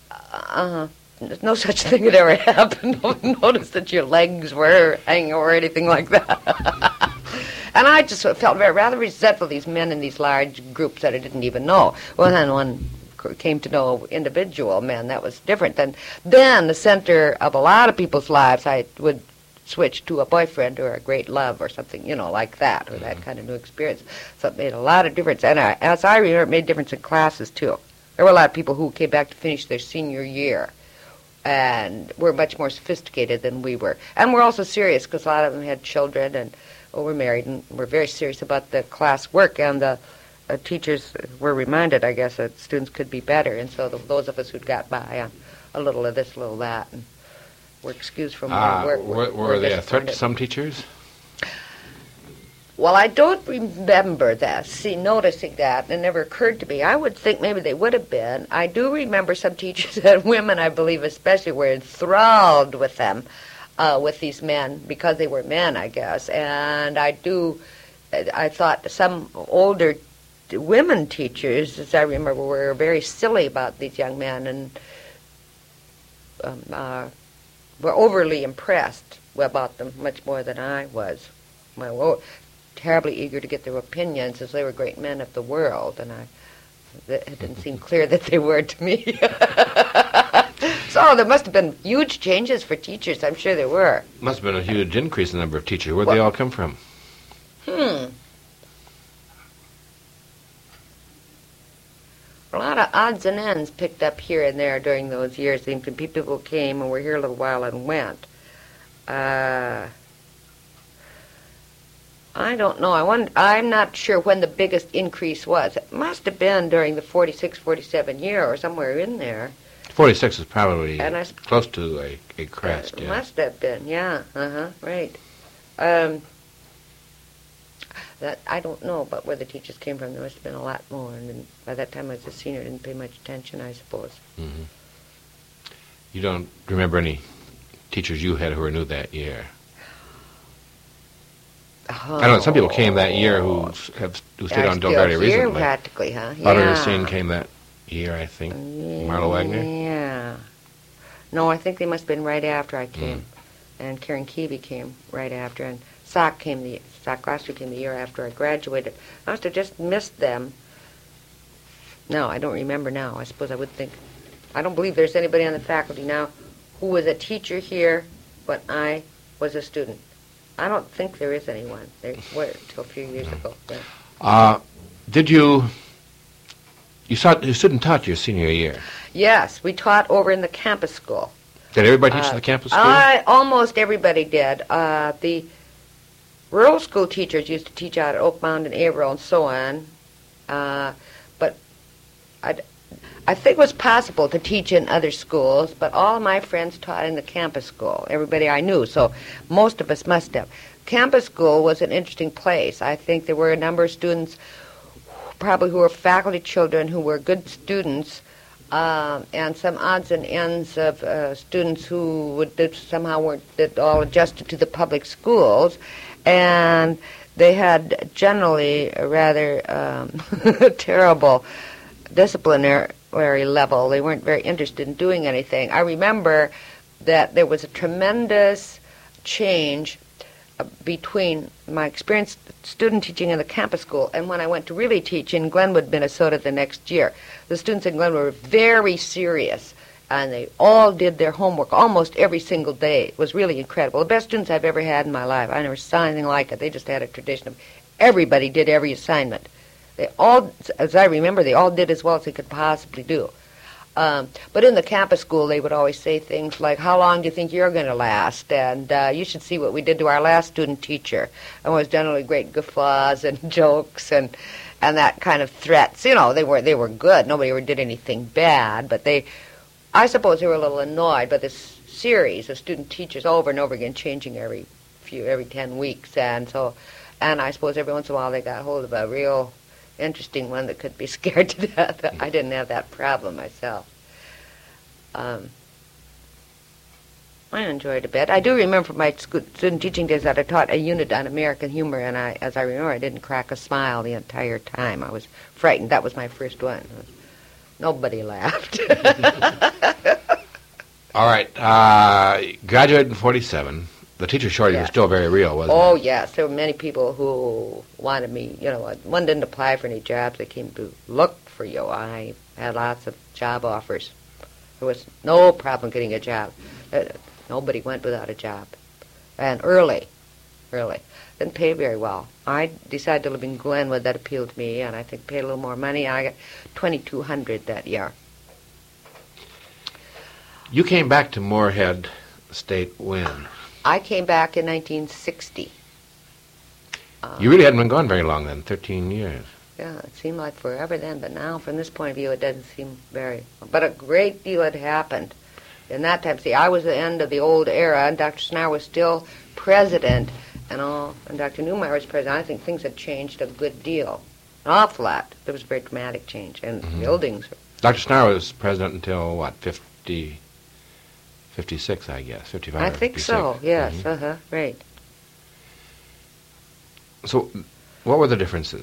uh, no such thing had ever happened. Don't notice that your legs were hanging or anything like that. And I just felt very rather resentful of these men in these large groups that I didn't even know. Well, then one came to know individual men, that was different. Then, then the center of a lot of people's lives, I would switch to a boyfriend or a great love or something, you know, like that, or that kind of new experience. So it made a lot of difference. And I, as I remember, it made a difference in classes, too. There were a lot of people who came back to finish their senior year and were much more sophisticated than we were. And were also serious because a lot of them had children and well, were married and were very serious about the class work. And the Uh, teachers were reminded, I guess, that students could be better, and so the, those of us who'd got by on a little of this, a little of that, and were excused from Uh, work. were, were, were they a threat to some teachers? Well, I don't remember that, see, noticing that. It never occurred to me. I would think maybe they would have been. I do remember some teachers and women, I believe especially, were enthralled with them, uh, with these men, because they were men, I guess. And I do, I thought some older women teachers, as I remember, were very silly about these young men and um, uh, were overly impressed about them, much more than I was. I was terribly eager to get their opinions, as they were great men of the world, and I, it didn't seem clear that they were to me. So there must have been huge changes for teachers. I'm sure there were. Must have been a huge increase in the number of teachers. Where'd Well, they all come from? Hmm. A lot of odds and ends picked up here and there during those years. The people came and were here a little while and went. Uh, I don't know. I wonder, I'm not sure when the biggest increase was. It must have been during the forty-six, forty-seven year or somewhere in there. forty-six is probably And I, close to a, a crest, it yeah. must have been, yeah. Uh-huh, right. Um, that I don't know about where the teachers came from. There must have been a lot more. And then by that time I was a senior, I didn't pay much attention, I suppose. Mm-hmm. You don't remember any teachers you had who were new that year? Oh. I don't know. Some people came that year who have who stayed Are on still very here recently. practically, huh? Otto Yeah. Racine came that year, I think. Marla Wagner? Yeah. No, I think they must have been right after I came. Mm. And Karen Keevy came right after. And Sock came the Sock Glasser came the year after I graduated. I must have just missed them. No, I don't remember now. I suppose I would think. I don't believe there's anybody on the faculty now who was a teacher here when I was a student. I don't think there is anyone. There were until a few years ago. Yeah. Uh, did you, you, saw, you stood and taught your senior year? Yes, we taught over in the campus school. Did everybody teach Uh, in the campus school? I, almost everybody did. Uh, the rural school teachers used to teach out at Oakmount and Averill and so on. Uh, but I, I think it was possible to teach in other schools, but all of my friends taught in the campus school, everybody I knew, so most of us must have. Campus school was an interesting place. I think there were a number of students, probably who were faculty children, who were good students, um, and some odds and ends of uh, students who would that somehow weren't at all adjusted to the public schools, and they had generally a rather um, terrible disciplinary level. They weren't very interested in doing anything. I remember that there was a tremendous change uh, between my experience student teaching in the campus school and when I went to really teach in Glenwood, Minnesota the next year. The students in Glenwood were very serious, and they all did their homework almost every single day. It was really incredible. The best students I've ever had in my life. I never saw anything like it. They just had a tradition of everybody did every assignment. They all, as I remember, they all did as well as they could possibly do. Um, but in the campus school, they would always say things like, how long do you think you're going to last? And uh, you should see what we did to our last student teacher. And it was generally great guffaws and jokes and and that kind of threats. You know, they were they were good. Nobody ever did anything bad, but they, I suppose they were a little annoyed by this series of student teachers over and over again, changing every few, every ten weeks. And so, and I suppose every once in a while they got hold of a real interesting one that could be scared to death. I didn't have that problem myself. Um, I enjoyed it a bit. I do remember from my student teaching days that I taught a unit on American humor, and I, as I remember, I didn't crack a smile the entire time. I was frightened. That was my first one. Nobody laughed. All right. Uh, graduated in forty-seven. The teacher shortage yes. was still very real, wasn't oh, it? Oh, yes. There were many people who wanted me. You know, one didn't apply for any jobs. They came to look for you. I had lots of job offers. There was no problem getting a job. Uh, nobody went without a job. And early, early. Didn't pay very well. I decided to live in Glenwood. That appealed to me, and I think paid a little more money. I got twenty-two hundred dollars that year. You came back to Moorhead State when? I came back in nineteen sixty. Uh, you really hadn't been gone very long then, thirteen years. Yeah, it seemed like forever then, but now from this point of view it doesn't seem very... But a great deal had happened in that time. See, I was the end of the old era, and Doctor Snar was still president, and all, and Doctor Newmeyer was president. I think things had changed a good deal, an awful lot. There was a very dramatic change, and mm-hmm. buildings... Doctor Snar was president until, what, fifty... fifty-six, I guess, fifty-five. I think fifty-six. So. Yes. Mm-hmm. Uh huh. Right. So, what were the differences?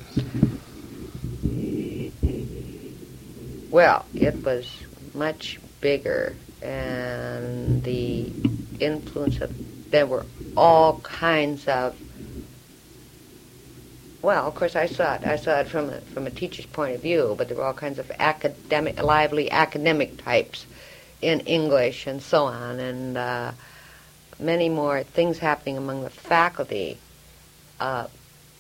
Well, it was much bigger, and the influence of there were all kinds of. Well, of course, I saw it. I saw it from a, from a teacher's point of view, but there were all kinds of academic, lively academic types in English and so on, and uh, many more things happening among the faculty. Uh,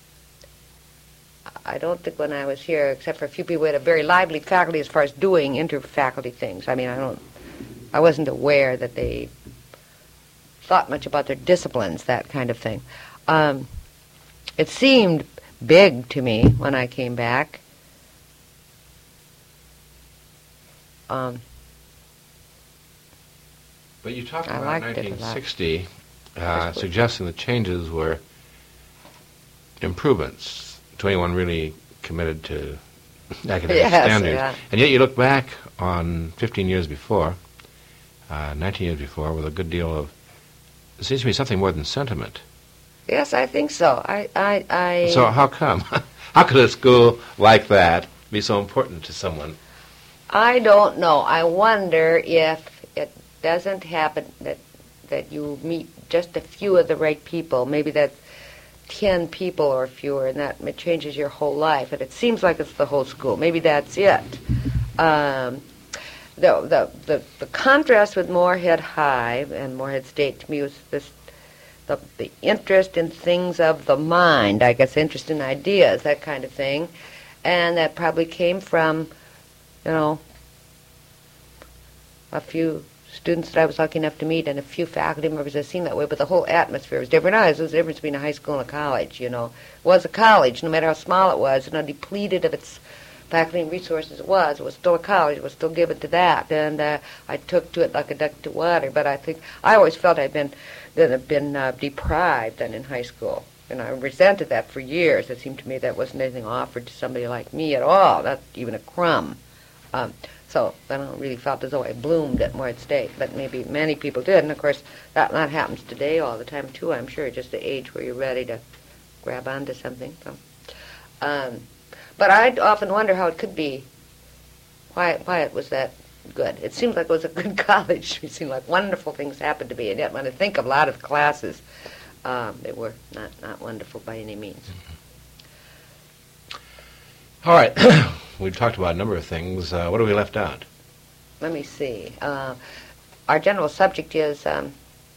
I don't think when I was here, except for a few people, we had a very lively faculty as far as doing inter-faculty things. I mean, I don't, I wasn't aware that they thought much about their disciplines, that kind of thing. Um, it seemed big to me when I came back. Um, But you talked I about liked it a lot. nineteen sixty, uh, suggesting the changes were improvements to anyone really committed to academic Yes, standards. yeah. And yet you look back on fifteen years before, uh, nineteen years before, with a good deal of, it seems to me, something more than sentiment. Yes, I think so. I, I, I. So how come? How could a school like that be so important to someone? I don't know. I wonder if it doesn't happen that that you meet just a few of the right people. Maybe that's ten people or fewer, and that it changes your whole life. And it seems like it's the whole school. Maybe that's it. Um, the, the the the contrast with Moorhead High and Moorhead State to me was this. The, the interest in things of the mind, I guess, interest in ideas, that kind of thing. And that probably came from, you know, a few students that I was lucky enough to meet and a few faculty members that seemed that way, but the whole atmosphere was different. Now, there's a difference between a high school and a college, you know. It was a college, no matter how small it was, you know, depleted of its faculty and resources it was. It was still a college. It was still given to that. And uh, I took to it like a duck to water. But I think, I always felt I'd been that have been uh, deprived than in high school. And I resented that for years. It seemed to me that wasn't anything offered to somebody like me at all, not even a crumb. Um, so I don't really felt as though I bloomed at Moorhead State, but maybe many people did. And, of course, that, that happens today all the time, too, I'm sure, just the age where you're ready to grab onto something. So, um, but I often wonder how it could be, why, why it was that good. It seemed like it was a good college. It seemed like wonderful things happened to me, and yet when I think of a lot of the classes, um, they were not, not wonderful by any means. All right. We've talked about a number of things. Uh, what have we left out? Let me see. Uh, our general subject is um,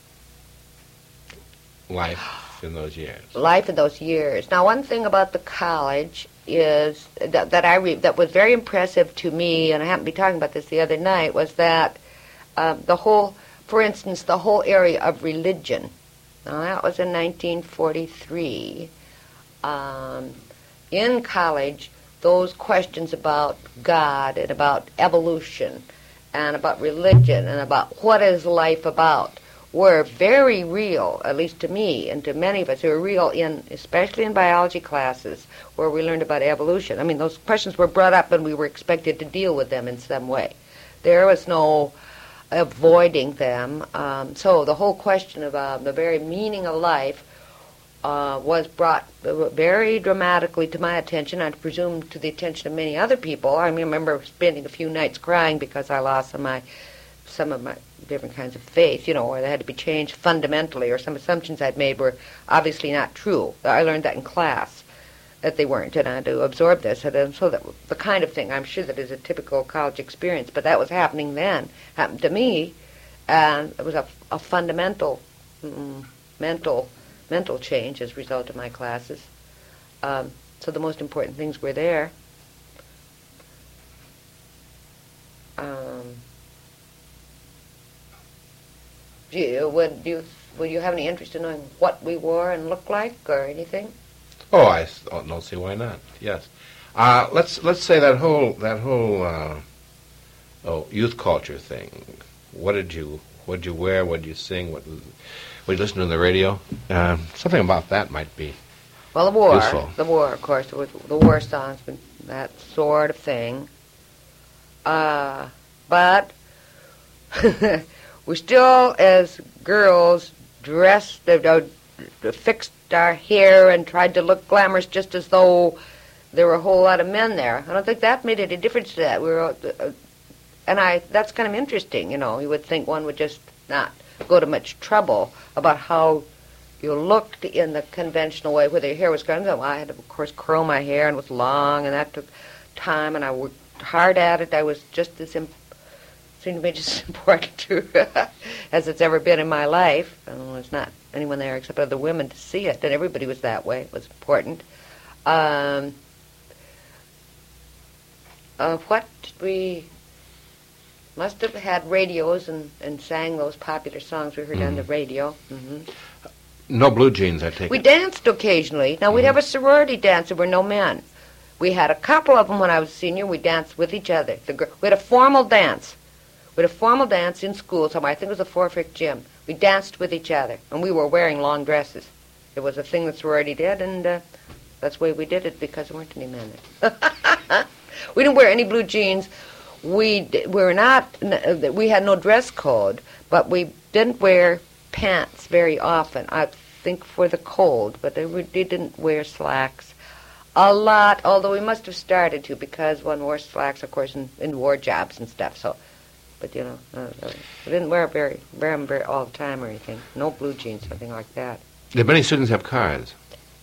life in those years. Life in those years. Now, one thing about the college is that, that I re- that was very impressive to me, and I happened to be talking about this the other night, was that uh, the whole, for instance, the whole area of religion. Now, that was in nineteen forty-three. Um, in college, those questions about God and about evolution and about religion and about what is life about were very real, at least to me and to many of us. They were real, in, especially in biology classes where we learned about evolution. I mean, those questions were brought up and we were expected to deal with them in some way. There was no avoiding them. Um, so the whole question of uh, the very meaning of life uh, was brought very dramatically to my attention, I presume to the attention of many other people. I remember spending a few nights crying because I lost some of my, some of my different kinds of faith, you know, where they had to be changed fundamentally, or some assumptions I'd made were obviously not true. I learned that in class, that they weren't, and I had to absorb this. And so that the kind of thing, I'm sure that is a typical college experience, but that was happening then, happened to me, and it was a, a fundamental mm, mental mental change as a result of my classes. Um, so the most important things were there. Um, do you, would you would you have any interest in knowing what we wore and looked like, or anything? Oh, I s- oh, don't see why not. Yes, uh, let's let's say that whole that whole uh, oh youth culture thing. What did you what did you wear? What did you sing? What would you listen to the radio? Uh, something about that might be Well, the war, useful. the war, of course, with the war songs, that sort of thing. Uh, but we still, as girls, dressed, uh, uh, fixed our hair and tried to look glamorous, just as though there were a whole lot of men there. I don't think that made any difference to that. We were, uh, and I. That's kind of interesting, you know. You would think one would just not go to much trouble about how you looked in the conventional way, whether your hair was curly. I had to, of course, curl my hair, and it was long, and that took time, and I worked hard at it. I was just as imp- seemed to me just as important to as it's ever been in my life. And there's not anyone there except other women to see it, and everybody was that way. It was important. Um, uh, what did we must have had radios and, and sang those popular songs we heard mm. on the radio. Mm-hmm. No blue jeans, I take we it. We danced occasionally. Now, mm-hmm. we'd have a sorority dance. There were no men. We had a couple of them when I was a senior. We danced with each other. The gr- we had a formal dance. We had a formal dance in school somewhere. I think it was a Forfeit gym. We danced with each other, and we were wearing long dresses. It was a thing that sorority did, and uh, that's the way we did it because there weren't any men there. We didn't wear any blue jeans. We d- we were not. We had no dress code, but we didn't wear pants very often. I think for the cold, but they, we didn't wear slacks a lot. Although we must have started to, because one wore slacks, of course, in, in war jobs and stuff. So, but you know, uh, we didn't wear very wear them very all the time or anything. No blue jeans, something like that. Did many students have cars?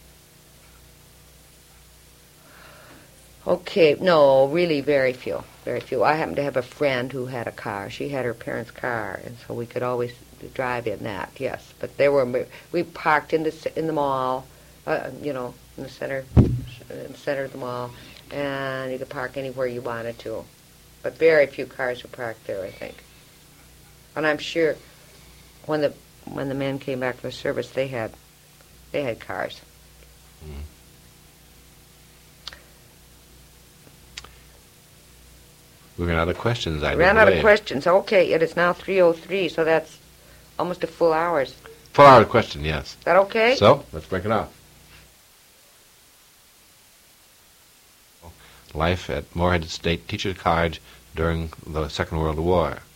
Okay, no, really very few, very few. I happened to have a friend who had a car. She had her parents' car, and so we could always drive in that, yes. But there were, we parked in the in the mall, uh, you know, in the center, in the center of the mall, and you could park anywhere you wanted to. But very few cars were parked there, I think. And I'm sure when the when the men came back from the service, they had they had cars. Mm. We ran out of questions, I ran out believe. of questions. Okay, it is now three oh three, so that's almost a full hour's. Full hour question, yes. Is that okay? So, let's break it off. Life at Morehead State Teachers College during the Second World War.